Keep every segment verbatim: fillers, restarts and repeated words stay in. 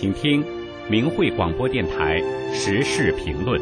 请听明慧广播电台时事评论。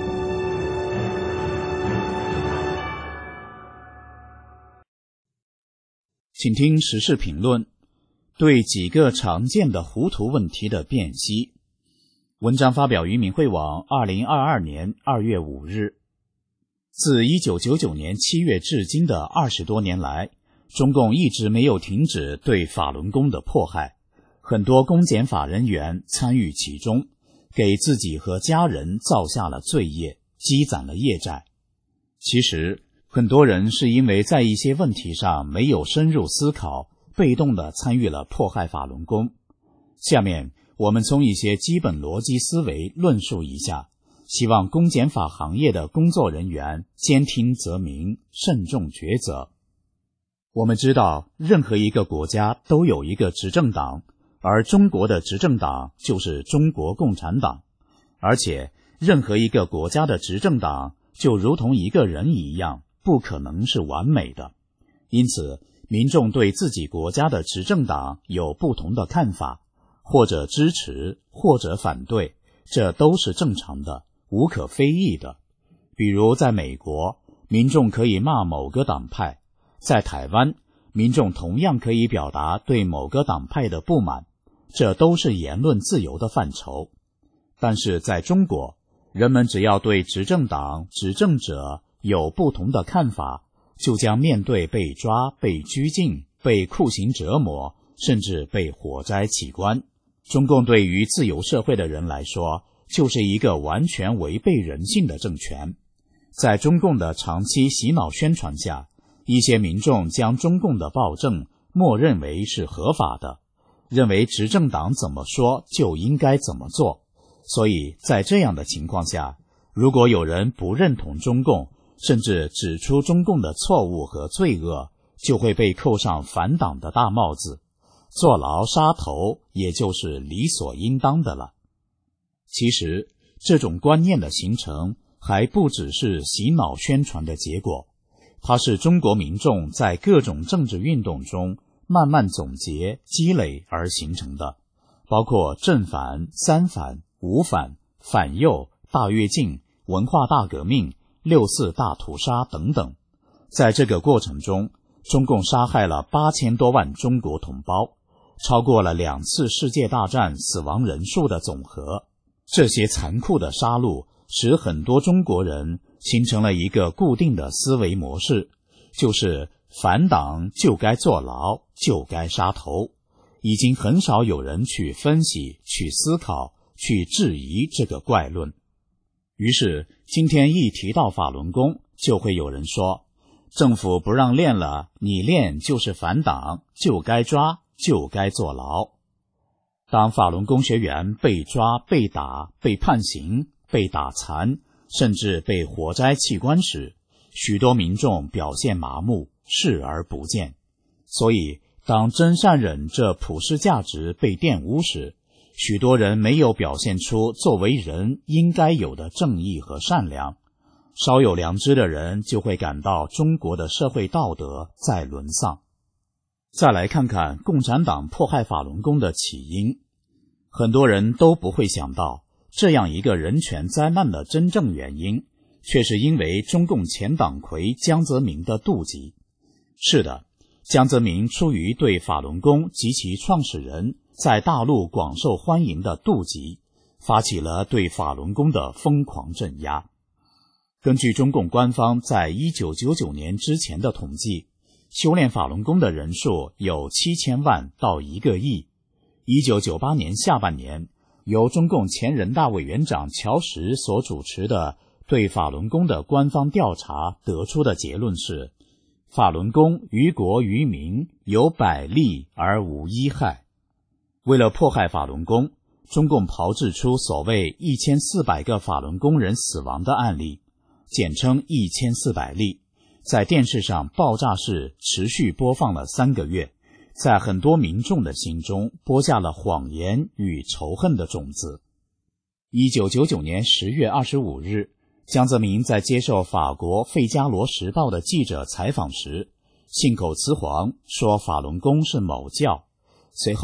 请听时事评论，对几个常见的糊涂问题的辨析。文章发表于明慧网二零二二年二月五日。自一九九九年七月至今的二十多年来，中共一直没有停止对法轮功的迫害，很多公检法人员参与其中，给自己和家人造下了罪业，积攒了业债。其实很多人是因为在一些问题上没有深入思考，被动地参与了迫害法轮功。下面我们从一些基本逻辑思维论述一下，希望公检法行业的工作人员兼听则明，慎重抉择。我们知道，任何一个国家都有一个执政党，而中国的执政党就是中国共产党。而且任何一个国家的执政党就如同一个人一样，不可能是完美的。因此民众对自己国家的执政党有不同的看法，或者支持，或者反对，这都是正常的，无可非议的。比如在美国，民众可以骂某个党派；在台湾，民众同样可以表达对某个党派的不满，这都是言论自由的范畴。但是在中国，人们只要对执政党、执政者有不同的看法，就将面对被抓、被拘禁、被酷刑折磨，甚至被火灾起关。中共对于自由社会的人来说，就是一个完全违背人性的政权。在中共的长期洗脑宣传下，一些民众将中共的暴政默认为是合法的，认为执政党怎么说就应该怎么做。所以在这样的情况下，如果有人不认同中共，甚至指出中共的错误和罪恶，就会被扣上反党的大帽子，坐牢杀头也就是理所应当的了。其实这种观念的形成还不只是洗脑宣传的结果，它是中国民众在各种政治运动中慢慢总结积累而形成的，包括正反、三反、五反、反右、大跃进、文化大革命、六四大屠杀等等。在这个过程中，中共杀害了八千多万中国同胞，超过了两次世界大战死亡人数的总和。这些残酷的杀戮使很多中国人形成了一个固定的思维模式，就是反党就该坐牢，就该杀头。已经很少有人去分析、去思考、去质疑这个怪论。于是今天一提到法轮功，就会有人说，政府不让练了，你练就是反党，就该抓，就该坐牢。当法轮功学员被抓、被打、被判刑、被打残，甚至被火灾气关时，许多民众表现麻木，视而不见。所以当真善忍这普世价值被玷污时，许多人没有表现出作为人应该有的正义和善良，稍有良知的人就会感到中国的社会道德在沦丧。再来看看共产党迫害法轮功的起因，很多人都不会想到，这样一个人权灾难的真正原因，却是因为中共前党魁江泽民的妒忌。是的，江泽民出于对法轮功及其创始人在大陆广受欢迎的妒忌，发起了对法轮功的疯狂镇压。根据中共官方在一九九九年之前的统计，修炼法轮功的人数有七千万到一个亿。一九九八年下半年，由中共前人大委员长乔石所主持的对法轮功的官方调查得出的结论是，法轮功于国于民有百利而无一害。为了迫害法轮功，中共炮制出所谓一千四百个法轮功人死亡的案例，简称一千四百例，在电视上爆炸式持续播放了三个月，在很多民众的心中播下了谎言与仇恨的种子。一九九九年十月二十五日，江泽民在接受法国《费加罗时报》的记者采访时，信口雌黄说法轮功是某教。随后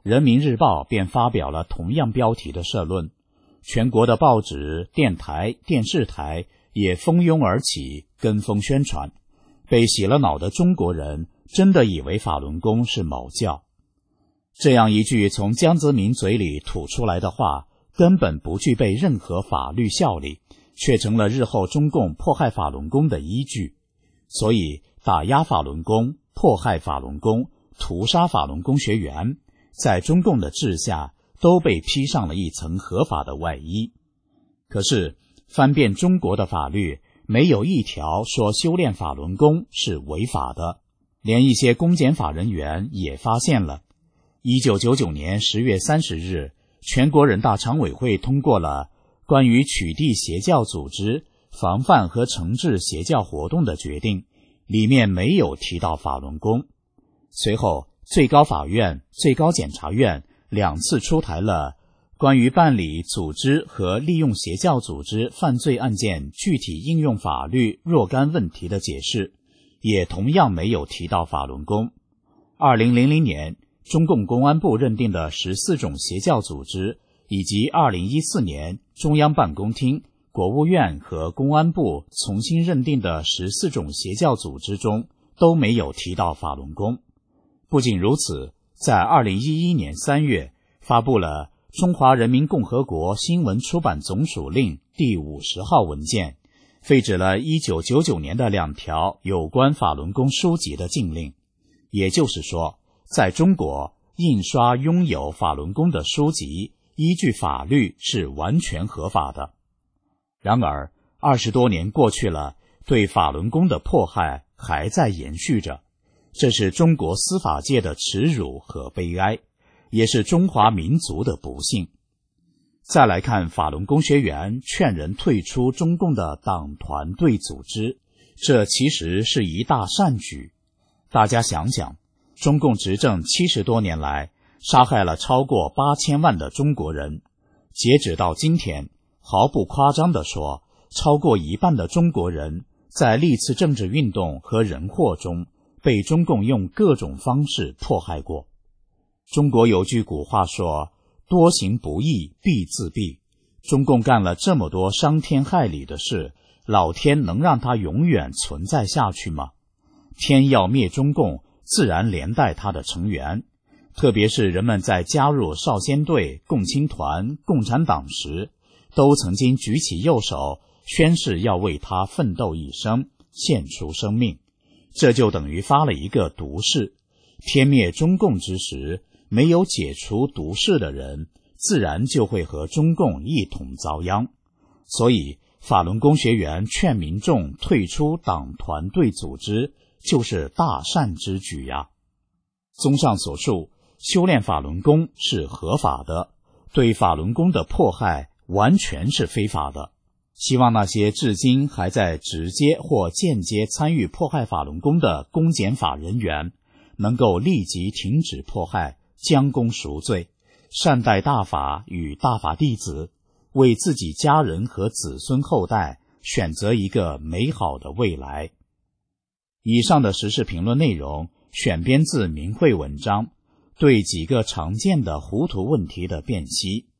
人民日报便发表了同样标题的社论，全国的报纸、电台、电视台也蜂拥而起，跟风宣传。被洗了脑的中国人真的以为法轮功是某教。这样一句从江泽民嘴里吐出来的话，根本不具备任何法律效力，却成了日后中共迫害法轮功的依据。所以打压法轮功、迫害法轮功、屠杀法轮功学员，在中共的治下都被披上了一层合法的外衣。可是翻遍中国的法律，没有一条说修炼法轮功是违法的。连一些公检法人员也发现了。一九九九年十月三十日，全国人大常委会通过了关于取缔邪教组织、防范和惩治邪教活动的决定，里面没有提到法轮功。随后最高法院、最高检察院两次出台了关于办理组织和利用邪教组织犯罪案件具体应用法律若干问题的解释，也同样没有提到法轮功。二零零零年中共公安部认定的十四种邪教组织，以及二零一四年中央办公厅、国务院和公安部重新认定的十四种邪教组织中都没有提到法轮功。不仅如此，在二零一一年三月发布了《中华人民共和国新闻出版总署令》第五十号文件，废止了一九九九年的两条有关法轮功书籍的禁令。也就是说，在中国印刷拥有法轮功的书籍，依据法律是完全合法的。然而二十多年过去了，对法轮功的迫害还在延续着，这是中国司法界的耻辱和悲哀，也是中华民族的不幸。再来看法轮功学员劝人退出中共的党团队组织，这其实是一大善举。大家想想，中共执政七十多年来，杀害了超过八千万的中国人。截止到今天，毫不夸张地说，超过一半的中国人在历次政治运动和人祸中被中共用各种方式迫害过。中国有句古话说，多行不义必自毙。中共干了这么多伤天害理的事，老天能让它永远存在下去吗？天要灭中共，自然连带他的成员，特别是人们在加入少先队、共青团、共产党时，都曾经举起右手，宣誓要为他奋斗一生，献出生命。这就等于发了一个毒誓。天灭中共之时，没有解除毒誓的人，自然就会和中共一同遭殃。所以法轮功学员劝民众退出党团队组织，就是大善之举呀。综上所述，修炼法轮功是合法的，对法轮功的迫害完全是非法的。希望那些至今还在直接或间接参与迫害法轮功的公检法人员，能够立即停止迫害，将功赎罪，善待大法与大法弟子，为自己家人和子孙后代选择一个美好的未来。以上的时事评论内容选编自明慧文章，对几个常见的糊涂问题的辨析。